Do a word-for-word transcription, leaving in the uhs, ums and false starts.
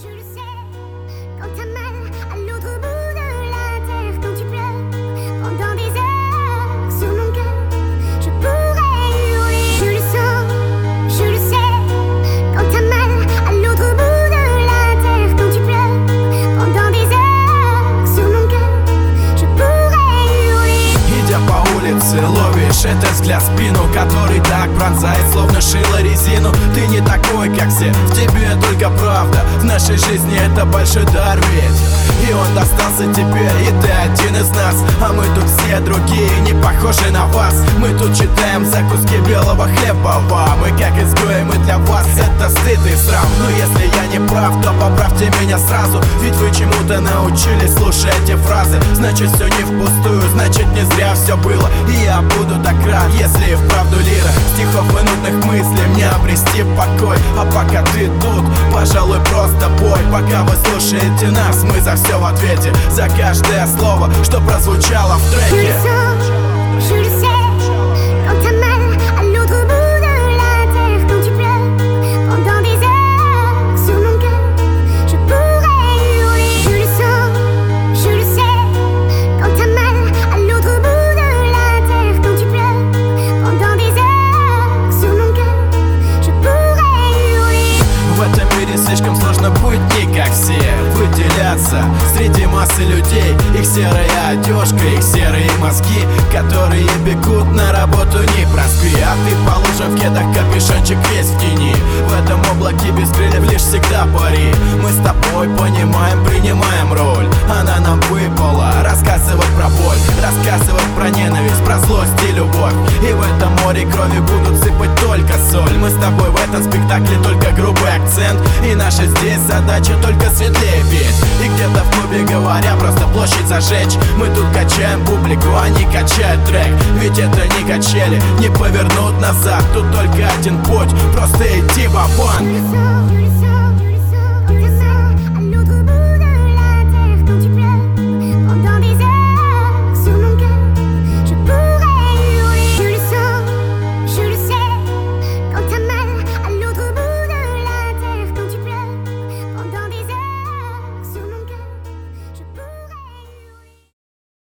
Je le sais, quand t'as mal à l'autre bout de la terre, quand tu pleures pendant des heures sur mon cœur, je pourrais hurler. Je le sens, je le sais, quand t'as mal à l'autre bout de la terre, quand tu pleures pendant des heures sur mon cœur, je pourrais hurler. Идя по улице, ловишь этот взгляд в спину, который так пронзает, словно шило резину. Ты не такой, как все, в тебе только правда. В нашей жизни это большой дар ведь, и он достался тебе, и ты один из нас. А мы тут все другие, не похожи на вас. Мы тут читаем за куски белого хлеба. Мы как изгои, мы для вас это стыд и срам. Но если я не прав, то поправьте меня сразу, ведь вы чему-то научились, слушая эти фразы. Значит, все не впустую, значит, не зря все было. И я буду так рад, если и вправду лира стихов и нудных мыслей мне обрести покой. А пока ты тут, пожалуй, просто пой. Пока вы слушаете нас, мы за все в ответе, за каждое слово, что прозвучало в Je le треке. sens, je le sais, quand t'as mal à l'autre bout de la terre, quand tu pleures pendant des heures sur mon cœur, je pourrais hurler. Je le sens, je le sais, quand t'as mal à l'autre bout de la terre, quand tu pleures pendant des heures sur mon cœur, je pourrais hurler. В этом мире слишком сложно быть не как все, выделяться среди массы людей. Их серая одежка, их серые мозги, которые бегут на работу не проспи. А ты по лужам в кедах, капюшончик весь в тени. В этом облаке без крыльев лишь всегда пари. Мы с тобой понимаем, принимаем роль. Она нам выпала рассказывать про боль, рассказывать про ненависть, про злость и любовь. И в этом море крови будут сыпать только соль. Мы с тобой в этом спектакле только грубый акцент, и наша здесь задача только светлее петь. И где-то в клубе говоря, просто площадь зажечь. Мы тут качаем публику, они качают трек. Ведь это не качели, не повернут назад. Тут только один путь, просто идти в Je банк. le sens, je le